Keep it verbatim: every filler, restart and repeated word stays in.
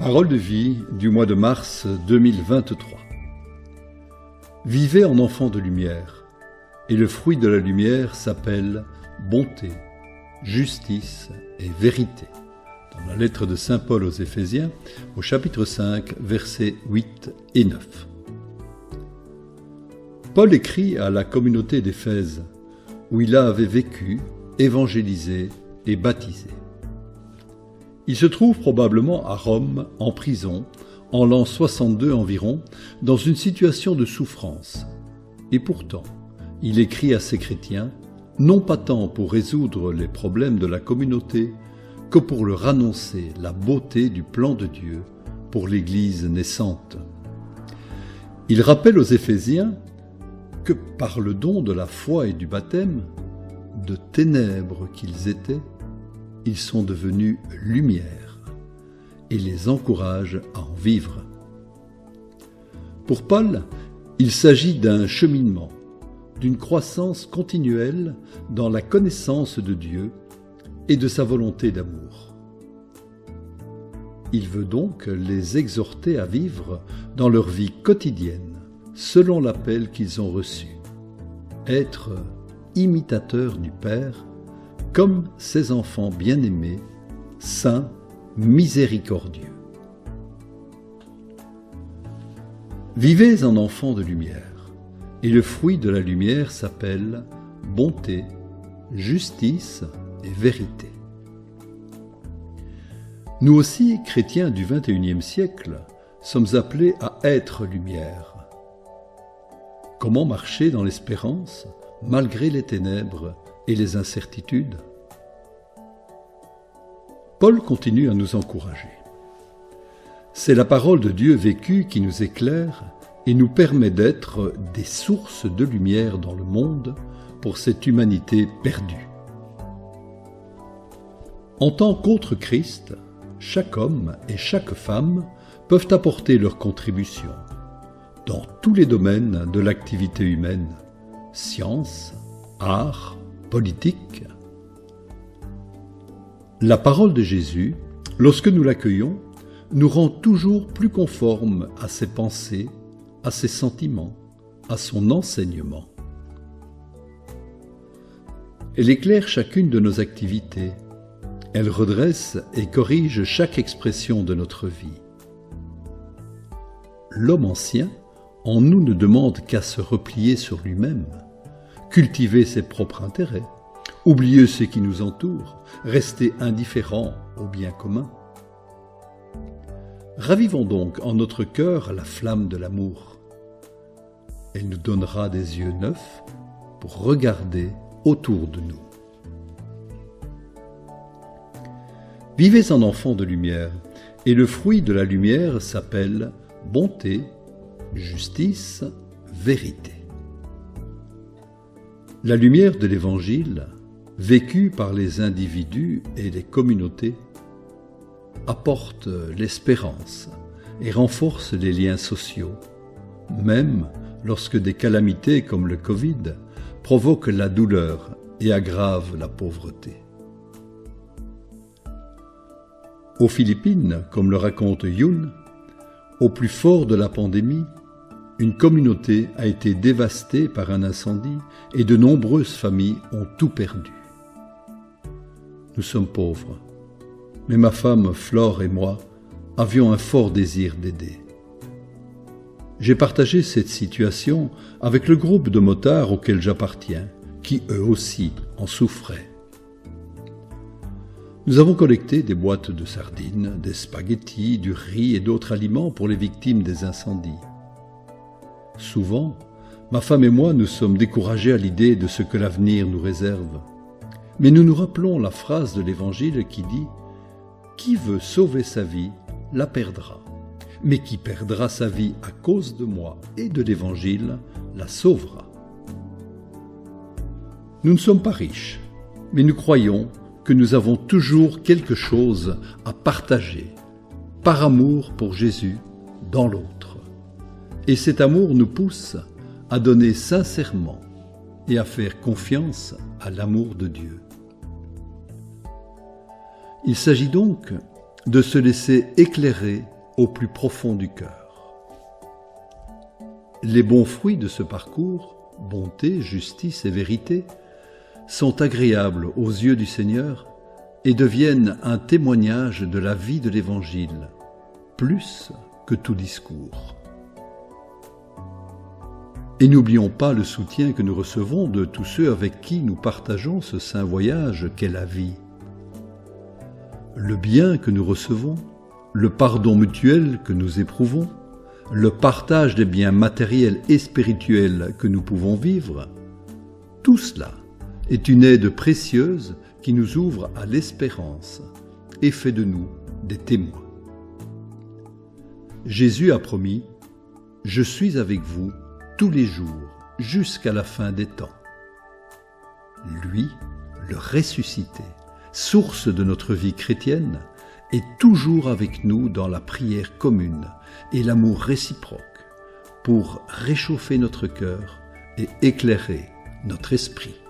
Parole de vie du mois de mars deux mille vingt-trois. Vivez en enfant de lumière, et le fruit de la lumière s'appelle bonté, justice et vérité. Dans la lettre de saint Paul aux Éphésiens, au chapitre cinq, versets huit et neuf. Paul écrit à la communauté d'Éphèse, où il avait vécu, évangélisé et baptisé. Il se trouve probablement à Rome, en prison, en l'an soixante-deux environ, dans une situation de souffrance. Et pourtant, il écrit à ses chrétiens, non pas tant pour résoudre les problèmes de la communauté, que pour leur annoncer la beauté du plan de Dieu pour l'Église naissante. Il rappelle aux Éphésiens que par le don de la foi et du baptême, de ténèbres qu'ils étaient, ils sont devenus lumière et les encourage à en vivre. Pour Paul, il s'agit d'un cheminement, d'une croissance continuelle dans la connaissance de Dieu et de sa volonté d'amour. Il veut donc les exhorter à vivre dans leur vie quotidienne, selon l'appel qu'ils ont reçu, être imitateurs du Père, comme ses enfants bien-aimés, saints, miséricordieux. Vivez en enfants de lumière, et le fruit de la lumière s'appelle bonté, justice et vérité. Nous aussi, chrétiens du vingt et unième siècle, sommes appelés à être lumière. Comment marcher dans l'espérance, malgré les ténèbres et les incertitudes? Paul continue à nous encourager. C'est la parole de Dieu vécue qui nous éclaire et nous permet d'être des sources de lumière dans le monde pour cette humanité perdue. En tant qu'autre Christ, chaque homme et chaque femme peuvent apporter leur contribution dans tous les domaines de l'activité humaine, science, art, politique. La parole de Jésus, lorsque nous l'accueillons, nous rend toujours plus conformes à ses pensées, à ses sentiments, à son enseignement. Elle éclaire chacune de nos activités. Elle redresse et corrige chaque expression de notre vie. L'homme ancien, en nous, ne demande qu'à se replier sur lui-même, cultiver ses propres intérêts, oublier ce qui nous entoure, rester indifférent au bien commun. Ravivons donc en notre cœur la flamme de l'amour. Elle nous donnera des yeux neufs pour regarder autour de nous. Vivez en enfants de lumière, et le fruit de la lumière s'appelle bonté, justice, vérité. La lumière de l'Évangile, vécue par les individus et les communautés, apporte l'espérance et renforce les liens sociaux, même lorsque des calamités comme le Covid provoquent la douleur et aggravent la pauvreté. Aux Philippines, comme le raconte Yoon, au plus fort de la pandémie, une communauté a été dévastée par un incendie et de nombreuses familles ont tout perdu. Nous sommes pauvres, mais ma femme Flore et moi avions un fort désir d'aider. J'ai partagé cette situation avec le groupe de motards auquel j'appartiens, qui eux aussi en souffraient. Nous avons collecté des boîtes de sardines, des spaghettis, du riz et d'autres aliments pour les victimes des incendies. Souvent, ma femme et moi nous sommes découragés à l'idée de ce que l'avenir nous réserve. Mais nous nous rappelons la phrase de l'Évangile qui dit « Qui veut sauver sa vie, la perdra. Mais qui perdra sa vie à cause de moi et de l'Évangile, la sauvera. » Nous ne sommes pas riches, mais nous croyons que nous avons toujours quelque chose à partager, par amour pour Jésus, dans l'autre. Et cet amour nous pousse à donner sincèrement et à faire confiance à l'amour de Dieu. Il s'agit donc de se laisser éclairer au plus profond du cœur. Les bons fruits de ce parcours, bonté, justice et vérité, sont agréables aux yeux du Seigneur et deviennent un témoignage de la vie de l'Évangile, plus que tout discours. Et n'oublions pas le soutien que nous recevons de tous ceux avec qui nous partageons ce saint voyage qu'est la vie. Le bien que nous recevons, le pardon mutuel que nous éprouvons, le partage des biens matériels et spirituels que nous pouvons vivre, tout cela est une aide précieuse qui nous ouvre à l'espérance et fait de nous des témoins. Jésus a promis « Je suis avec vous tous les jours jusqu'à la fin des temps ». Lui, le ressuscité, source de notre vie chrétienne, est toujours avec nous dans la prière commune et l'amour réciproque pour réchauffer notre cœur et éclairer notre esprit.